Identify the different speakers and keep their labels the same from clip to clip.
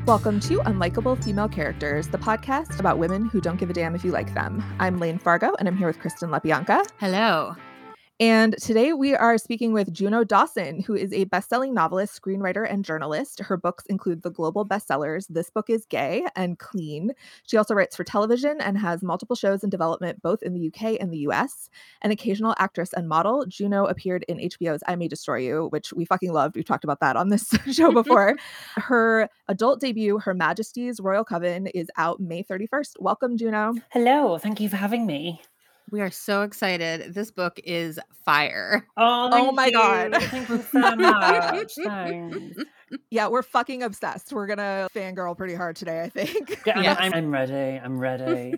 Speaker 1: Welcome to Unlikable Female Characters, the podcast about women who don't give a damn if you like them. I'm Lane Fargo, and I'm here with Kristen LaBianca.
Speaker 2: Hello.
Speaker 1: And today we are speaking with Juno Dawson, who is a best-selling novelist, screenwriter, and journalist. Her books include the global bestsellers This Book is Gay and Clean. She also writes for television and has multiple shows in development both in the UK and the US. An occasional actress and model, Juno appeared in HBO's I May Destroy You, which we fucking loved. We've talked about that on this show before. Her adult debut, Her Majesty's Royal Coven, is out May 31st. Welcome, Juno.
Speaker 3: Hello. Thank you for having me.
Speaker 2: We are so excited. This book is fire.
Speaker 1: Oh my God.
Speaker 3: Thank you so much. Thanks.
Speaker 1: Yeah, we're fucking obsessed. We're gonna fangirl pretty hard today, I think.
Speaker 3: Yeah,
Speaker 2: Yes.
Speaker 3: I'm ready. I'm ready.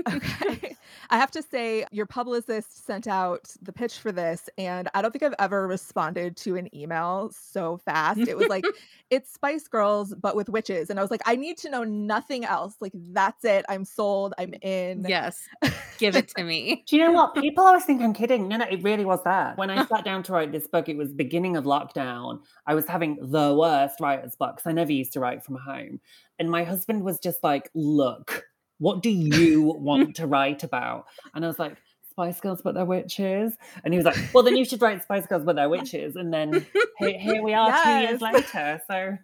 Speaker 1: Okay. I have to say, your publicist sent out the pitch for this, and I don't think I've ever responded to an email so fast. It was like, it's Spice Girls, but with witches. And I was like, I need to know nothing else. Like, that's it. I'm sold. I'm in.
Speaker 2: Yes. Give it to me.
Speaker 3: Do you know what? People always think I'm kidding. No, it really was that. When I sat down to write this book, it was beginning of lockdown. I was having the worst writer's block because I never used to write from home. And my husband was just like, look, what do you want to write about? And I was like, Spice Girls, but they're witches. And he was like, well, then you should write Spice Girls, but they're witches. And then here we are 2 years later. So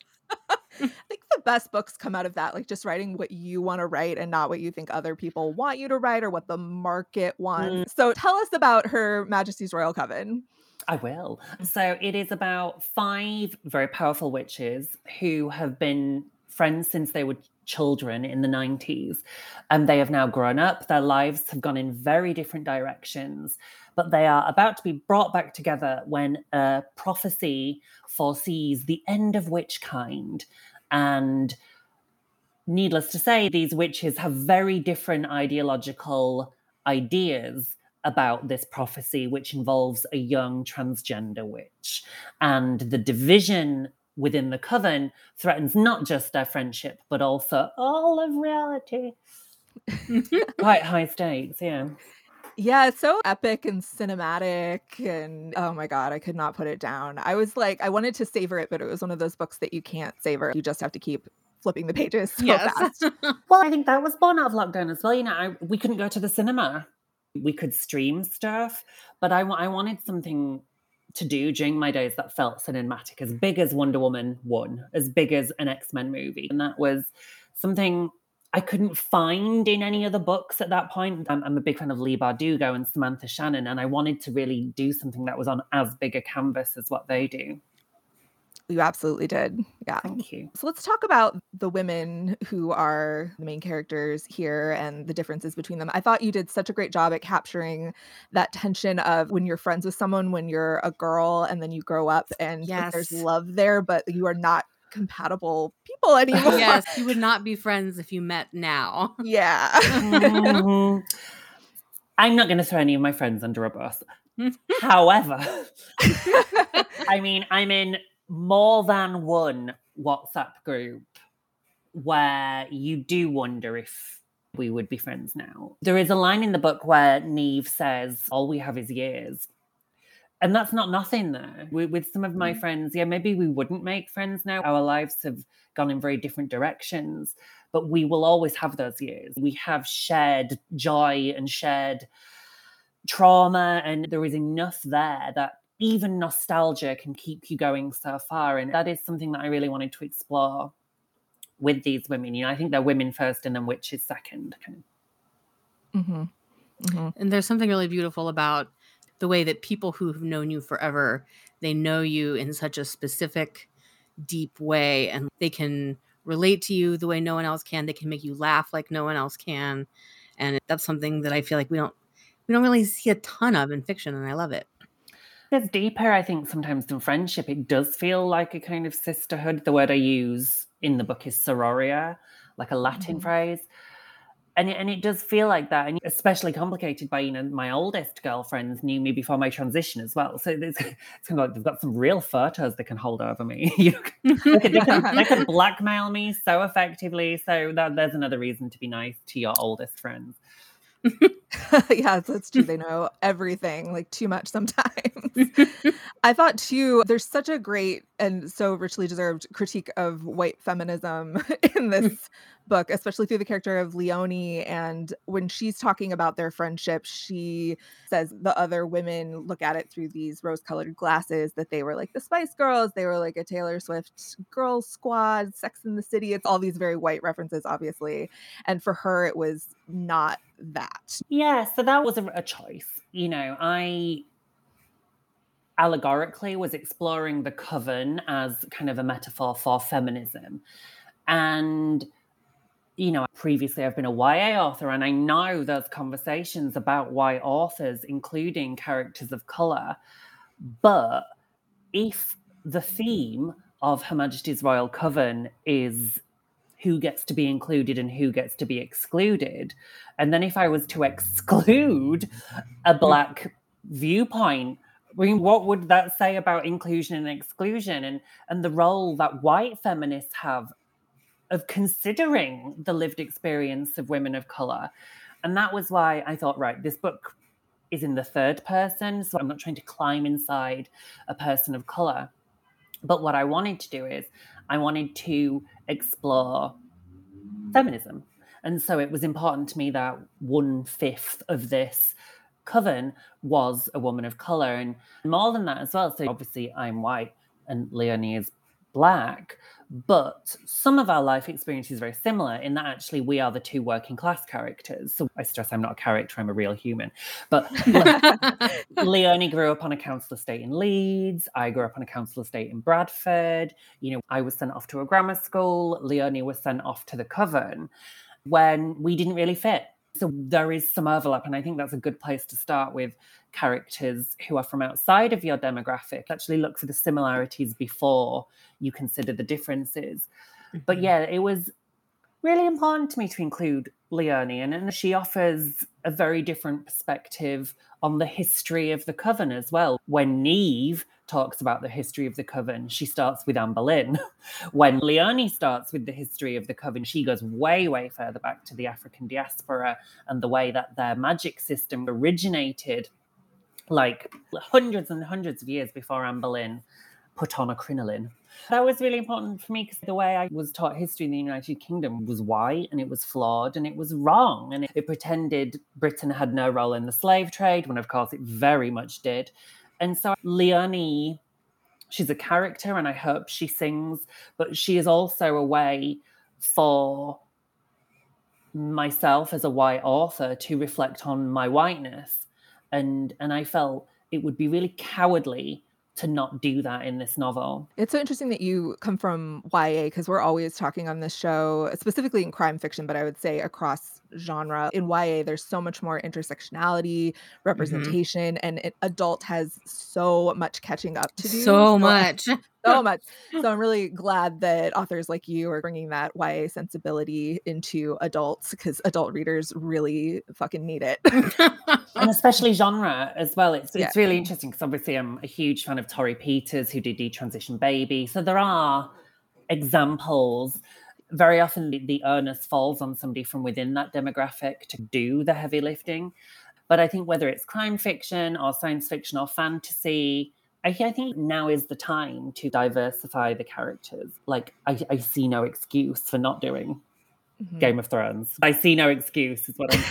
Speaker 1: I think the best books come out of that, like just writing what you want to write and not what you think other people want you to write or what the market wants. So tell us about Her Majesty's Royal Coven.
Speaker 3: I will. So it is about 5 very powerful witches who have been friends since they were children in the 90s. And they have now grown up. Their lives have gone in very different directions. But they are about to be brought back together when a prophecy foresees the end of witchkind. And needless to say, these witches have very different ideological ideas about this prophecy, which involves a young transgender witch. And the division within the coven threatens not just their friendship, but also all of reality. Quite high stakes, yeah.
Speaker 1: Yeah, it's so epic and cinematic, and oh my God, I could not put it down. I was like, I wanted to savor it, but it was one of those books that you can't savor. You just have to keep flipping the pages so fast.
Speaker 3: Well, I think that was born out of lockdown as well. You know, we couldn't go to the cinema. We could stream stuff, but I wanted something to do during my days that felt cinematic, as big as Wonder Woman 1, as big as an X-Men movie. And that was something I couldn't find in any other books at that point. I'm a big fan of Leigh Bardugo and Samantha Shannon, and I wanted to really do something that was on as big a canvas as what they do.
Speaker 1: You absolutely did. Yeah.
Speaker 3: Thank you.
Speaker 1: So let's talk about the women who are the main characters here and the differences between them. I thought you did such a great job at capturing that tension of when you're friends with someone, when you're a girl, and then you grow up and like, there's love there, but you are not compatible people anymore.
Speaker 2: Yes, you would not be friends if you met now.
Speaker 1: Yeah.
Speaker 3: Mm-hmm. I'm not going to throw any of my friends under a bus. However, I mean, I'm in more than one WhatsApp group where you do wonder if we would be friends now. There is a line in the book where Neve says, all we have is years. And that's not nothing there. With some of my friends, yeah, maybe we wouldn't make friends now. Our lives have gone in very different directions, but we will always have those years. We have shared joy and shared trauma, and there is enough there that even nostalgia can keep you going so far. And that is something that I really wanted to explore with these women. You know, I think they're women first and then witches second.
Speaker 1: Mm-hmm. Mm-hmm.
Speaker 2: And there's something really beautiful about the way that people who have known you forever, they know you in such a specific, deep way, and they can relate to you the way no one else can. They can make you laugh like no one else can. And that's something that I feel like we don't really see a ton of in fiction, and I love it.
Speaker 3: It's deeper, I think, sometimes than friendship. It does feel like a kind of sisterhood. The word I use in the book is sororia, like a Latin phrase. And it does feel like that, and especially complicated by, you know, my oldest girlfriends knew me before my transition as well. So it's kind of like they've got some real photos they can hold over me. They can blackmail me so effectively. So there's another reason to be nice to your oldest friends.
Speaker 1: Yeah, that's true. They know everything, like too much sometimes. I thought too, there's such a great and so richly deserved critique of white feminism in this book, especially through the character of Leonie. And when she's talking about their friendship, she says the other women look at it through these rose-colored glasses, that they were like the Spice Girls, they were like a Taylor Swift girls squad, Sex in the City. It's all these very white references, obviously. And for her, it was not that.
Speaker 3: Yeah, so that was a choice. You know, I allegorically was exploring the coven as kind of a metaphor for feminism. And, you know, previously I've been a YA author, and I know there's conversations about why authors including characters of color. But if the theme of Her Majesty's Royal Coven is who gets to be included and who gets to be excluded, and then if I was to exclude a Black viewpoint, I mean, what would that say about inclusion and exclusion, and the role that white feminists have of considering the lived experience of women of color? And that was why I thought, right, this book is in the third person, so I'm not trying to climb inside a person of color. But what I wanted to do is I wanted to explore feminism. And so it was important to me that 1/5 of this coven was a woman of color, and more than that as well. So obviously I'm white and Leonie is Black, but some of our life experience is very similar in that actually we are the two working class characters. So I stress I'm not a character, I'm a real human. But Leonie grew up on a council estate in Leeds. I grew up on a council estate in Bradford. You know, I was sent off to a grammar school. Leonie was sent off to the coven when we didn't really fit. So there is some overlap, and I think that's a good place to start with characters who are from outside of your demographic. Actually look for the similarities before you consider the differences. But yeah, it was really important to me to include Leonie, and she offers a very different perspective on the history of the coven as well. When Neve talks about the history of the coven, she starts with Anne Boleyn. When Leonie starts with the history of the coven, she goes way, way further back to the African diaspora and the way that their magic system originated like hundreds and hundreds of years before Anne Boleyn put on a crinoline. That was really important for me because the way I was taught history in the United Kingdom was white, and it was flawed, and it was wrong. And it pretended Britain had no role in the slave trade, when of course it very much did. And so Leonie, she's a character, and I hope she sings, but she is also a way for myself as a white author to reflect on my whiteness. And I felt it would be really cowardly to not do that in this novel.
Speaker 1: It's so interesting that you come from YA, because we're always talking on this show, specifically in crime fiction, but I would say across genre. In YA, there's so much more intersectionality, representation, and adult has so much catching up to do.
Speaker 2: So much.
Speaker 1: So much. So I'm really glad that authors like you are bringing that YA sensibility into adults, because adult readers really fucking need it.
Speaker 3: And especially genre as well. It's really interesting because obviously I'm a huge fan of Torrey Peters, who did Detransition Baby. So there are examples. Very often the onus falls on somebody from within that demographic to do the heavy lifting. But I think whether it's crime fiction or science fiction or fantasy, I think now is the time to diversify the characters. Like, I see no excuse for not doing Game of Thrones. I see no excuse is what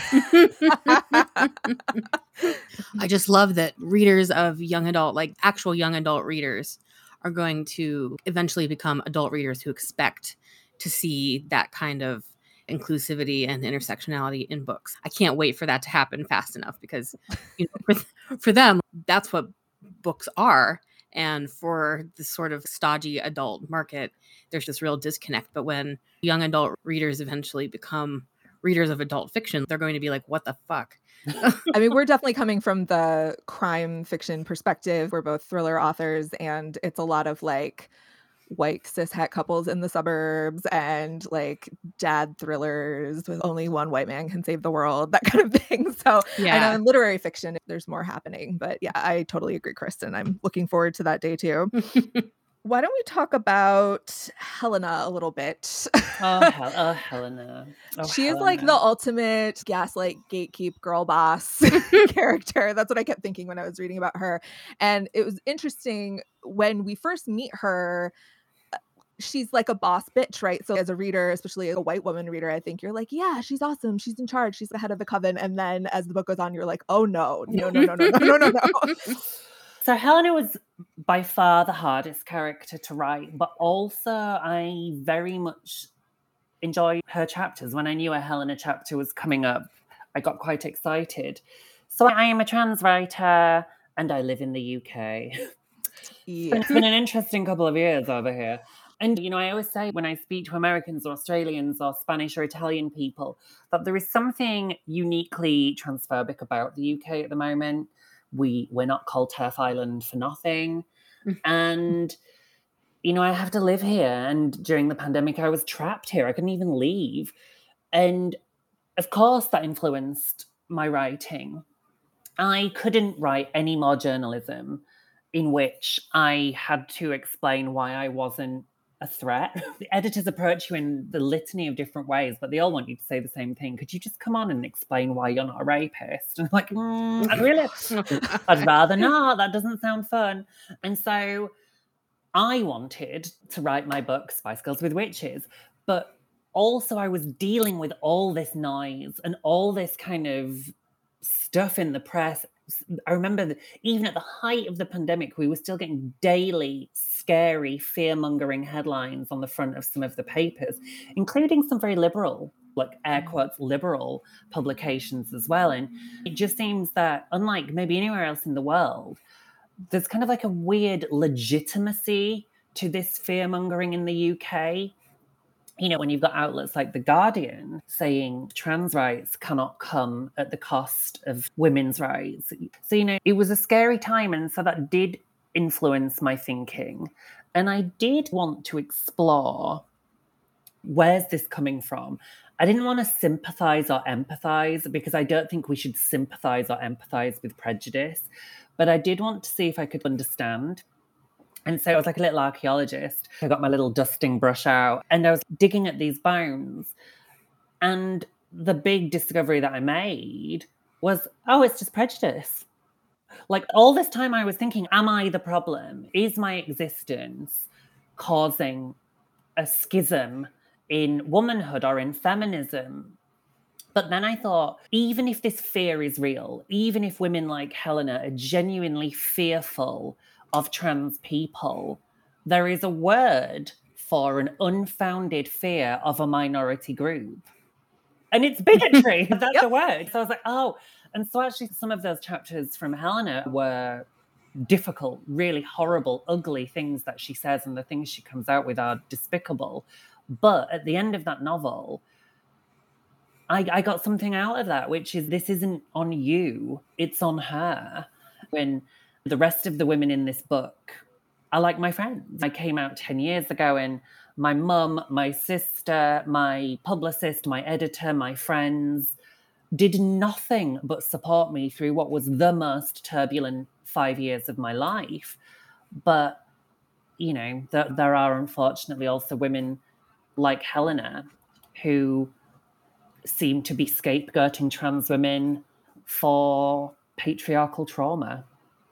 Speaker 2: I just love that readers of young adult, like actual young adult readers, are going to eventually become adult readers who expect to see that kind of inclusivity and intersectionality in books. I can't wait for that to happen fast enough, because for them, that's what books are. And for the sort of stodgy adult market, there's this real disconnect. But when young adult readers eventually become readers of adult fiction, they're going to be like, what the fuck?
Speaker 1: I mean, we're definitely coming from the crime fiction perspective. We're both thriller authors, and it's a lot of like white cishet couples in the suburbs and like dad thrillers with only one white man can save the world, that kind of thing. So I know in literary fiction there's more happening, but yeah, I totally agree, Kristen. I'm looking forward to that day too. Why don't we talk about Helena a little bit?
Speaker 3: Helena.
Speaker 1: She is like the ultimate gaslight, gatekeep, girl boss character. That's what I kept thinking when I was reading about her. And it was interesting when we first meet her. She's like a boss bitch, right? So as a reader, especially a white woman reader, I think you're like, yeah, she's awesome. She's in charge. She's the head of the coven. And then as the book goes on, you're like, oh no.
Speaker 3: So Helena was by far the hardest character to write, but also I very much enjoyed her chapters. When I knew a Helena chapter was coming up, I got quite excited. So I am a trans writer and I live in the UK.
Speaker 1: Yeah.
Speaker 3: It's been an interesting couple of years over here. And, I always say when I speak to Americans or Australians or Spanish or Italian people that there is something uniquely transphobic about the UK at the moment. We're not called Turf Island for nothing. And, I have to live here. And during the pandemic, I was trapped here. I couldn't even leave. And of course, that influenced my writing. I couldn't write any more journalism in which I had to explain why I wasn't a threat. The editors approach you in the litany of different ways, but they all want you to say the same thing. Could you just come on and explain why you're not a rapist? And I'm like, I'd rather not. That doesn't sound fun. And so I wanted to write my book, Spice Girls with Witches, but also I was dealing with all this noise and all this kind of stuff in the press. I remember that even at the height of the pandemic, we were still getting daily, scary, fear-mongering headlines on the front of some of the papers, including some very liberal, like air quotes, liberal publications as well. And it just seems that, unlike maybe anywhere else in the world, there's kind of like a weird legitimacy to this fear-mongering in the UK. When you've got outlets like The Guardian saying trans rights cannot come at the cost of women's rights. So, it was a scary time. And so that did influence my thinking. And I did want to explore, where's this coming from? I didn't want to sympathize or empathize, because I don't think we should sympathize or empathize with prejudice. But I did want to see if I could understand. And so I was like a little archaeologist. I got my little dusting brush out and I was digging at these bones. And the big discovery that I made was, it's just prejudice. Like all this time I was thinking, am I the problem? Is my existence causing a schism in womanhood or in feminism? But then I thought, even if this fear is real, even if women like Helena are genuinely fearful of trans people, there is a word for an unfounded fear of a minority group. And it's bigotry. That's the word. So I was like, and so actually some of those chapters from Helena were difficult, really horrible, ugly things that she says, and the things she comes out with are despicable. But at the end of that novel, I got something out of that, which is, this isn't on you, it's on her. When the rest of the women in this book are like my friends. I came out 10 years ago and my mum, my sister, my publicist, my editor, my friends did nothing but support me through what was the most turbulent 5 years of my life. But, there are unfortunately also women like Helena who seem to be scapegoating trans women for patriarchal trauma.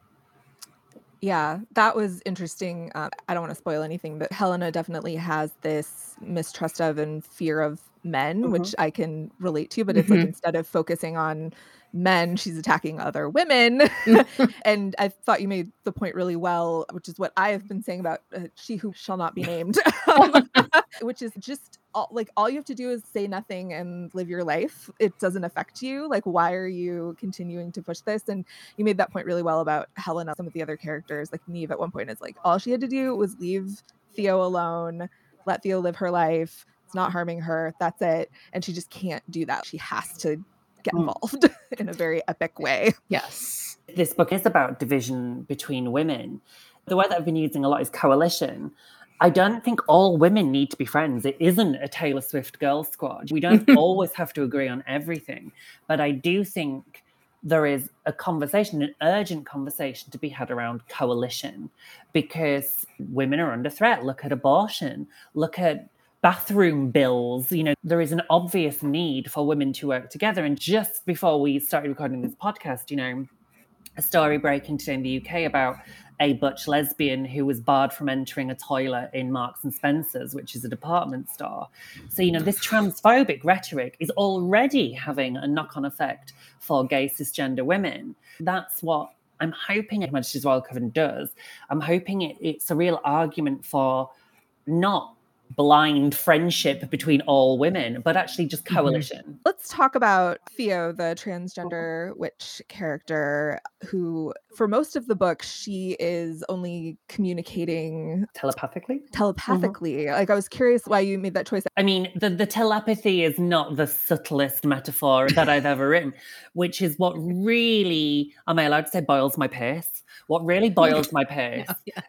Speaker 1: Yeah, that was interesting. I don't want to spoil anything, but Helena definitely has this mistrust of and fear of men, which I can relate to, but it's like instead of focusing on men, she's attacking other women. And I thought you made the point really well, which is what I have been saying about She Who Shall Not Be Named, which is just all you have to do is say nothing and live your life. It doesn't affect you. Like, why are you continuing to push this? And you made that point really well about Helena. Some of the other characters, like Neve at one point, is like, all she had to do was leave Theo alone, let Theo live her life. It's not harming her. That's it. And she just can't do that. She has to get involved in a very epic way.
Speaker 2: Yes.
Speaker 3: This book is about division between women. The word that I've been using a lot is coalition. I don't think all women need to be friends. It isn't a Taylor Swift girl squad. We don't always have to agree on everything. But I do think there is a conversation, an urgent conversation to be had around coalition, because women are under threat. Look at abortion, look at bathroom bills. You know, there is an obvious need for women to work together. And just before we started recording this podcast, you know, a story breaking today in the UK about a butch lesbian who was barred from entering a toilet in Marks and Spencer's, which is a department store. So, you know, this transphobic rhetoric is already having a knock-on effect for gay cisgender women. That's what I'm hoping Majesty's Royal Coven does. I'm hoping it's a real argument for not blind friendship between all women, but actually just coalition.
Speaker 1: Let's talk about Theo, the transgender witch character, who for most of the book, she is only communicating
Speaker 3: telepathically.
Speaker 1: Like, I was curious why you made that choice.
Speaker 3: I mean, the telepathy is not the subtlest metaphor that I've ever written, which is what really, am I allowed to say boils my piss? What really boils my piss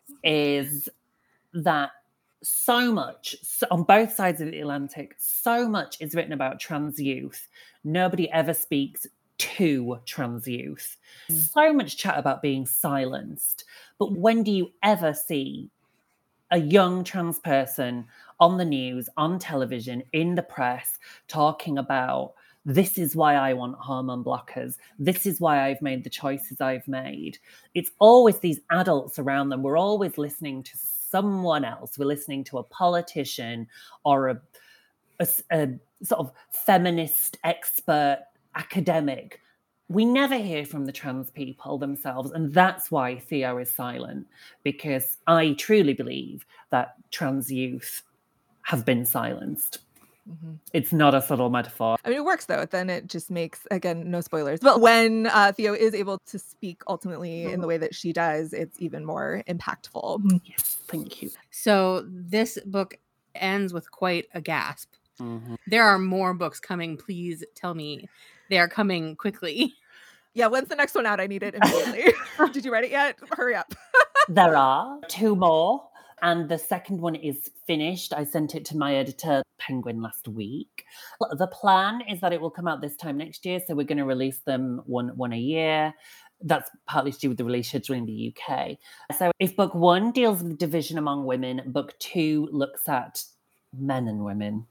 Speaker 3: is that so much, on both sides of the Atlantic, so much is written about trans youth. Nobody ever speaks to trans youth. So much chat about being silenced. But when do you ever see a young trans person on the news, on television, in the press, talking about, this is why I want hormone blockers. This is why I've made the choices I've made. It's always these adults around them. We're always listening to someone else. We're listening to a politician or a sort of feminist expert academic. We never hear from the trans people themselves. And that's why Theo is silent, because I truly believe that trans youth have been silenced. Mm-hmm. It's not a subtle metaphor.
Speaker 1: I mean, it works though. Then it just makes, again, no spoilers. But when Theo is able to speak ultimately in the way that she does, it's even more impactful.
Speaker 3: Yes, thank you.
Speaker 2: So this book ends with quite a gasp. Mm-hmm. There are more books coming. Please tell me they are coming quickly.
Speaker 1: Yeah, when's the next one out? I need it immediately. Did you write it yet? Hurry up.
Speaker 3: There are 2 more. And the second one is finished. I sent it to my editor, Penguin, last week. The plan is that it will come out this time next year. So we're going to release them one a year. That's partly to do with the release schedule in the UK. So if book 1 deals with division among women, book 2 looks at men and women.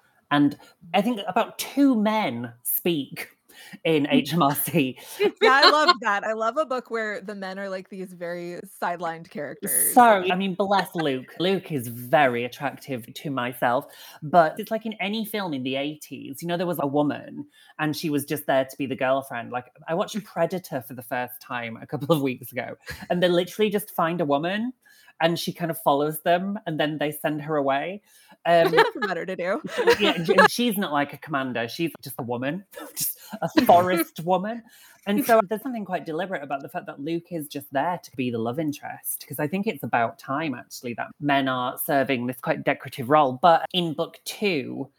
Speaker 3: And I think about 2 men speak in HMRC.
Speaker 1: Yeah, I love that. I love a book where the men are like these very sidelined characters.
Speaker 3: So, I mean, bless Luke. Luke is very attractive to myself, but it's like in any film in the 80s, you know, there was a woman and she was just there to be the girlfriend. Like, I watched Predator for the first time a couple of weeks ago, and they literally just find a woman and she kind of follows them and then they send her away.
Speaker 1: Better to do.
Speaker 3: Yeah, she's not like a commander. She's just a woman, just a forest woman. And so there's something quite deliberate about the fact that Luke is just there to be the love interest, because I think it's about time, actually, that men are serving this quite decorative role. But in book 2,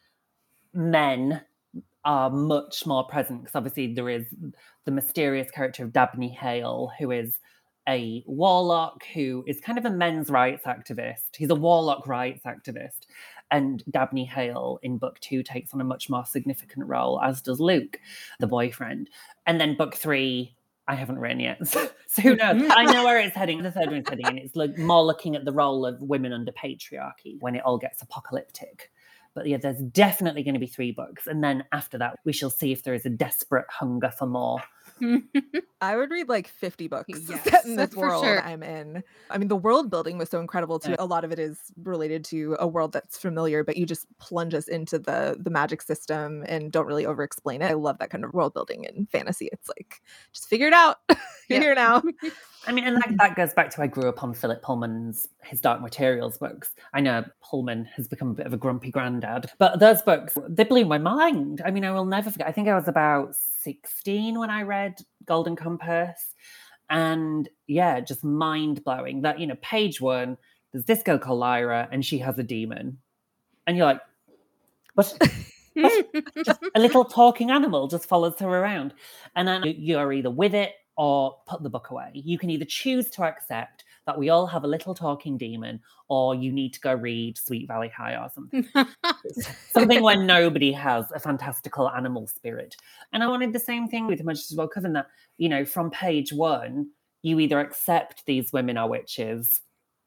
Speaker 3: men are much more present, because obviously there is the mysterious character of Dabney Hale, who is a warlock who is kind of a men's rights activist. He's a warlock rights activist. And Dabney Hale in book 2 takes on a much more significant role, as does Luke, the boyfriend. And then book 3, I haven't written yet. So who knows? I know where it's heading. The third one's heading, and it's like more looking at the role of women under patriarchy when it all gets apocalyptic. But yeah, there's definitely going to be 3 books. And then after that, we shall see if there is a desperate hunger for more.
Speaker 1: I would read like 50 books
Speaker 2: yes,
Speaker 1: set in this world
Speaker 2: sure.
Speaker 1: I'm in. I mean, the world building was so incredible too. A lot of it is related to a world that's familiar, but you just plunge us into the magic system and don't really over explain it. I love that kind of world building in fantasy. It's like, just figure it out. You're here now.
Speaker 3: I mean, and that goes back to, I grew up on Philip Pullman's His Dark Materials books. I know Pullman has become a bit of a grumpy granddad, but those books, they blew my mind. I mean, I will never forget. I think I was about 16 when I read Golden Compass. And yeah, just mind-blowing that, you know, page 1, there's this girl called Lyra and she has a demon. And you're like, what? Just a little talking animal just follows her around. And then you're either with it or put the book away. You can either choose to accept that we all have a little talking demon, or you need to go read Sweet Valley High or something. Something where nobody has a fantastical animal spirit. And I wanted the same thing with Much Ado About Cousin, that, you know, from page one, you either accept these women are witches,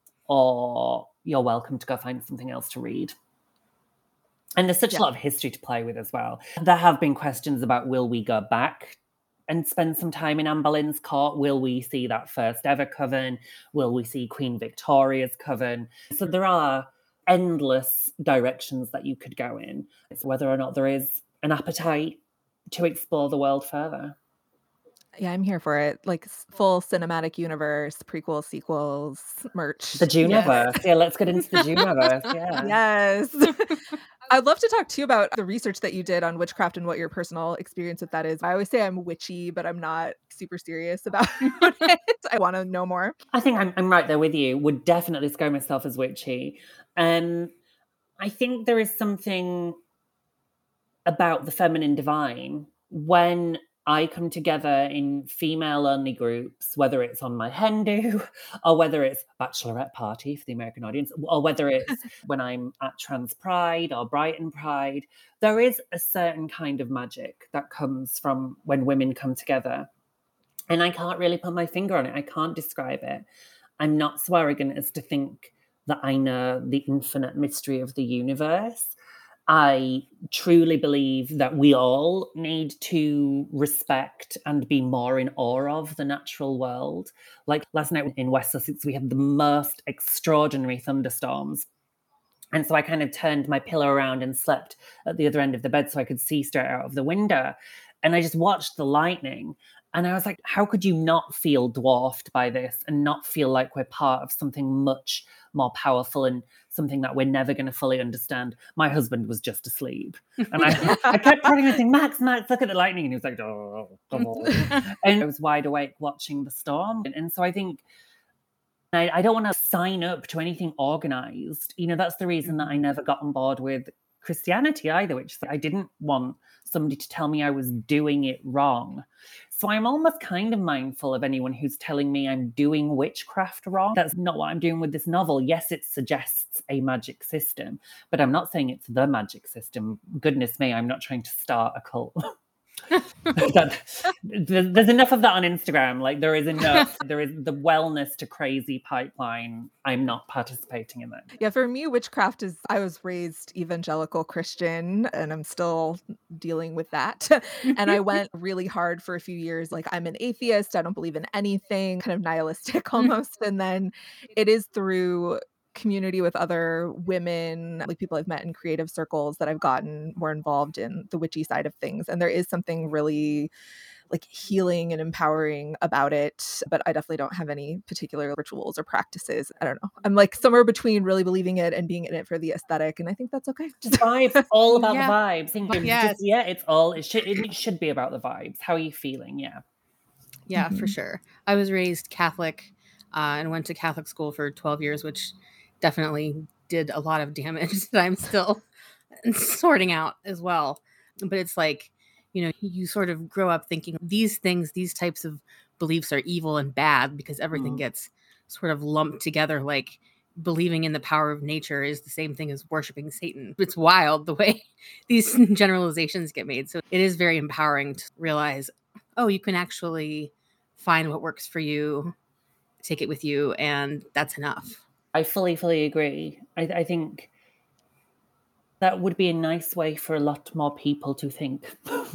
Speaker 3: or you're welcome to go find something else to read. And there's such a lot of history to play with as well. There have been questions about, will we go back and spend some time in Anne Boleyn's court? Will we see that first ever coven? Will we see Queen Victoria's coven? So there are endless directions that you could go in. It's whether or not there is an appetite to explore the world further.
Speaker 1: Yeah, I'm here for it. Like full cinematic universe, prequels, sequels, merch.
Speaker 3: The Juniverse.
Speaker 1: Yes.
Speaker 3: Yeah, let's get into the Juniverse. Yeah.
Speaker 1: Yes. I'd love to talk to you about the research that you did on witchcraft and what your personal experience with that is. I always say I'm witchy, but I'm not super serious about it. I want to know more.
Speaker 3: I think I'm right there with you. Would definitely describe myself as witchy. I think there is something about the feminine divine when I come together in female-only groups, whether it's on my hen do, or whether it's bachelorette party for the American audience, or whether it's when I'm at Trans Pride or Brighton Pride. There is a certain kind of magic that comes from when women come together. And I can't really put my finger on it. I can't describe it. I'm not so arrogant as to think that I know the infinite mystery of the universe. I truly believe that we all need to respect and be more in awe of the natural world. Like last night in West Sussex, we had the most extraordinary thunderstorms. And so I kind of turned my pillow around and slept at the other end of the bed so I could see straight out of the window. And I just watched the lightning. And I was like, how could you not feel dwarfed by this and not feel like we're part of something much more powerful and something that we're never going to fully understand? My husband was just asleep. And I kept prodding him saying, Max, look at the lightning. And he was like, oh. And I was wide awake watching the storm. And so I think I don't want to sign up to anything organized. You know, that's the reason that I never got on board with Christianity either, which I didn't want somebody to tell me I was doing it wrong. So I'm almost kind of mindful of anyone who's telling me I'm doing witchcraft wrong. That's not what I'm doing with this novel. Yes, it suggests a magic system, but I'm not saying it's the magic system. Goodness me, I'm not trying to start a cult. There's enough of that on Instagram. Like there is enough. There is the wellness to crazy pipeline. I'm not participating in that.
Speaker 1: Yeah, for me, witchcraft is, I was raised evangelical Christian and I'm still dealing with that. And I went really hard for a few years. Like I'm an atheist. I don't believe in anything, kind of nihilistic almost. And then it is through community with other women, like people I've met in creative circles, that I've gotten more involved in the witchy side of things. And there is something really like healing and empowering about it, but I definitely don't have any particular rituals or practices. I don't know. I'm like somewhere between really believing it and being in it for the aesthetic, and I think that's okay.
Speaker 3: Just vibes, all about the vibes.
Speaker 2: Yes.
Speaker 3: It should be about the vibes. How are you feeling?
Speaker 2: Yeah, for sure. I was raised Catholic and went to Catholic school for 12 years, which definitely did a lot of damage that I'm still sorting out as well. But it's like, you know, you sort of grow up thinking these things, these types of beliefs are evil and bad because everything gets sort of lumped together. Like believing in the power of nature is the same thing as worshiping Satan. It's wild the way these generalizations get made. So it is very empowering to realize, oh, you can actually find what works for you, take it with you, and that's enough.
Speaker 3: I fully agree. I think that would be a nice way for a lot more people to think.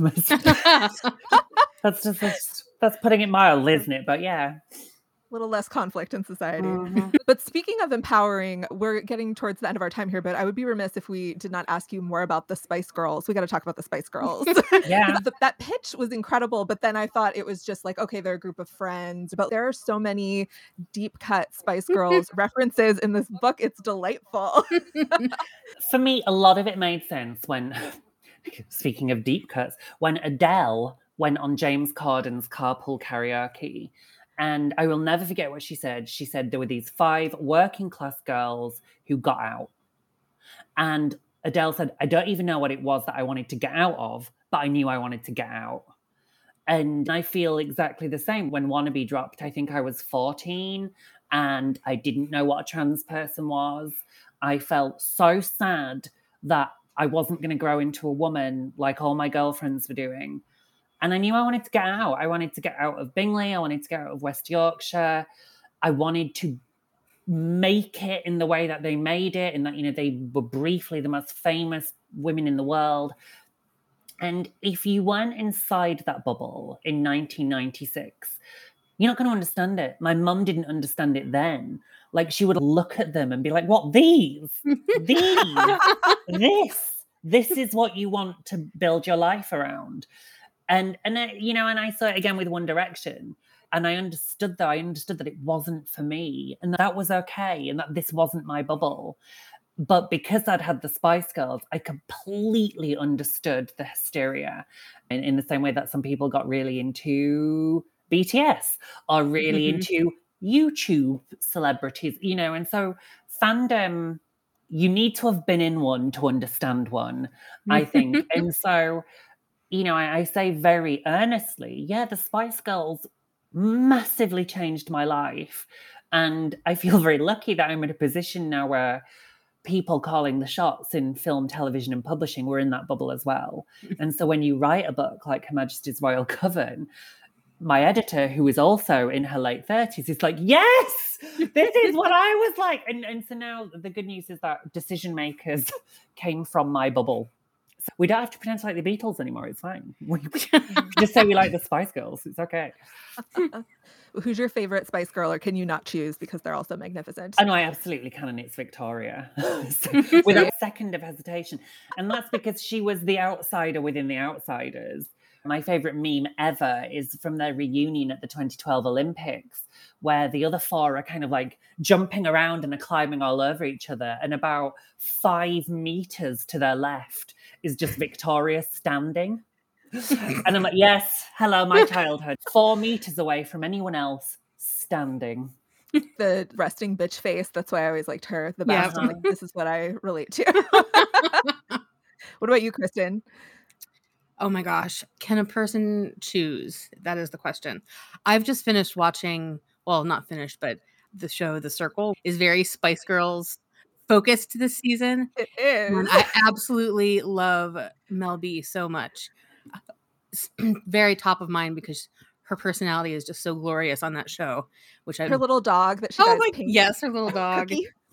Speaker 3: That's putting it mild, isn't it? But yeah.
Speaker 1: A little less conflict in society. But speaking of empowering, we're getting towards the end of our time here, but I would be remiss if we did not ask you more about the Spice Girls. We got to talk about the Spice Girls.
Speaker 3: Yeah.
Speaker 1: That pitch was incredible, but then I thought it was just like, okay, they're a group of friends, but there are so many deep cut Spice Girls references in this book. It's delightful.
Speaker 3: For me, a lot of it made sense when, speaking of deep cuts, when Adele went on James Corden's Carpool Karaoke. And I will never forget what she said. She said there were these 5 working class girls who got out. And Adele said, I don't even know what it was that I wanted to get out of, but I knew I wanted to get out. And I feel exactly the same. When Wannabe dropped, I think I was 14. and I didn't know what a trans person was. I felt so sad that I wasn't going to grow into a woman like all my girlfriends were doing. And I knew I wanted to get out. I wanted to get out of Bingley. I wanted to get out of West Yorkshire. I wanted to make it in the way that they made it, and that, you know, they were briefly the most famous women in the world. And if you weren't inside that bubble in 1996, you're not going to understand it. My mum didn't understand it then. Like, she would look at them and be like, what, these, this is what you want to build your life around. And you know, and I saw it again with One Direction. And I understood that it wasn't for me, and that was okay, and that this wasn't my bubble. But because I'd had the Spice Girls, I completely understood the hysteria. And in the same way that some people got really into BTS or really into YouTube celebrities, you know. And so fandom, you need to have been in one to understand one, I think. And so, you know, I say very earnestly, yeah, the Spice Girls massively changed my life. And I feel very lucky that I'm in a position now where people calling the shots in film, television, and publishing were in that bubble as well. And so when you write a book like Her Majesty's Royal Coven, my editor, who is also in her late 30s, is like, yes, this is what I was like. And so now the good news is that decision makers came from my bubble. So we don't have to pretend to like the Beatles anymore. It's fine. We just say we like the Spice Girls. It's okay.
Speaker 1: Who's your favorite Spice Girl, or can you not choose because they're all so magnificent?
Speaker 3: Oh, no, I absolutely can, and it's Victoria. Without a second of hesitation. And that's because she was the outsider within the outsiders. My favorite meme ever is from their reunion at the 2012 Olympics, where the other four are kind of like jumping around and are climbing all over each other. And about 5 meters to their left is just Victoria standing. And I'm like, yes, hello, my childhood. 4 meters away from anyone else, standing.
Speaker 1: The resting bitch face. That's why I always liked her the best.
Speaker 2: Yeah.
Speaker 1: Like, this is what I relate to. What about you, Kristen?
Speaker 2: Oh my gosh. Can a person choose? That is the question. I've just finished watching, well, not finished, but the show The Circle is very Spice Girls focused this season.
Speaker 1: It is.
Speaker 2: And I absolutely love Mel B so much. It's very top of mind because her personality is just so glorious on that show. Which
Speaker 1: her little dog that she guys paint.
Speaker 2: Yes, her little dog.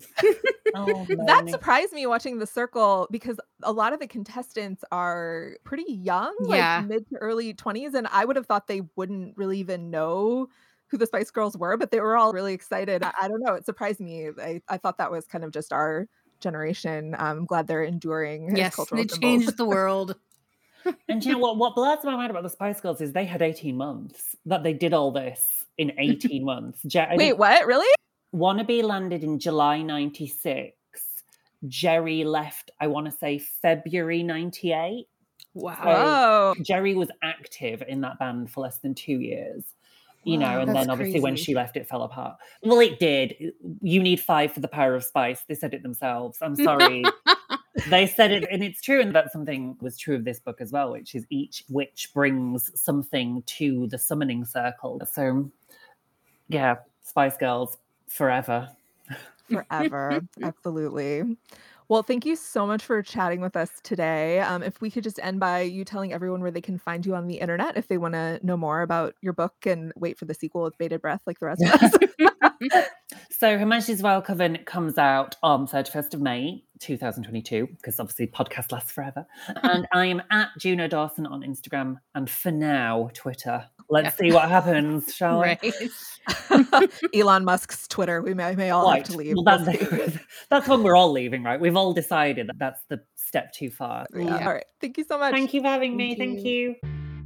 Speaker 1: That surprised me watching The Circle, because a lot of the contestants are pretty young, like mid to early 20s, and I would have thought they wouldn't really even know who the Spice Girls were, but they were all really excited. I don't know, it surprised me. I thought that was kind of just our generation. I'm glad they're enduring.
Speaker 2: Yes,
Speaker 1: cultural
Speaker 2: they changed the world.
Speaker 3: And you know what blows my mind about the Spice Girls is they had 18 months, that they did all this in 18 months.
Speaker 1: Wait, what? Really?
Speaker 3: Wannabe landed in July 96. Jerry left, I want to say, February 98.
Speaker 2: Wow.
Speaker 3: So Jerry was active in that band for less than 2 years. You know, and then obviously when she left, it fell apart. Well, it did. You need 5 for the power of spice. They said it themselves. I'm sorry. They said it, and it's true. And that something was true of this book as well, which is each witch brings something to the summoning circle. So, yeah, Spice Girls forever.
Speaker 1: Forever. Absolutely. Well, thank you so much for chatting with us today. If we could just end by you telling everyone where they can find you on the internet if they want to know more about your book and wait for the sequel with bated breath like the rest of us.
Speaker 3: So Her Majesty's Royal Coven comes out on 31st of May, 2022, because obviously podcast lasts forever. And I am at Juno Dawson on Instagram and for now, Twitter. Let's see what happens, shall we?
Speaker 1: Elon Musk's Twitter. We may all have to leave.
Speaker 3: Well, that's when we're all leaving, right? We've all decided that that's the step too far.
Speaker 1: Yeah. All right. Thank you so much.
Speaker 3: Thank you for having me. Thank you.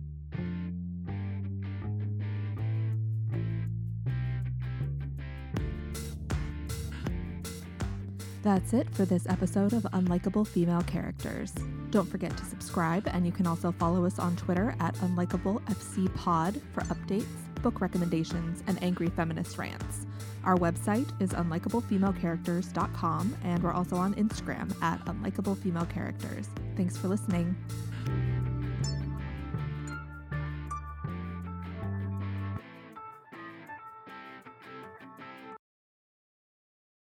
Speaker 1: That's it for this episode of Unlikable Female Characters. Don't forget to subscribe, and you can also follow us on Twitter at UnlikableFCPod for updates, book recommendations, and angry feminist rants. Our website is unlikablefemalecharacters.com, and we're also on Instagram at UnlikableFemaleCharacters. Thanks for listening.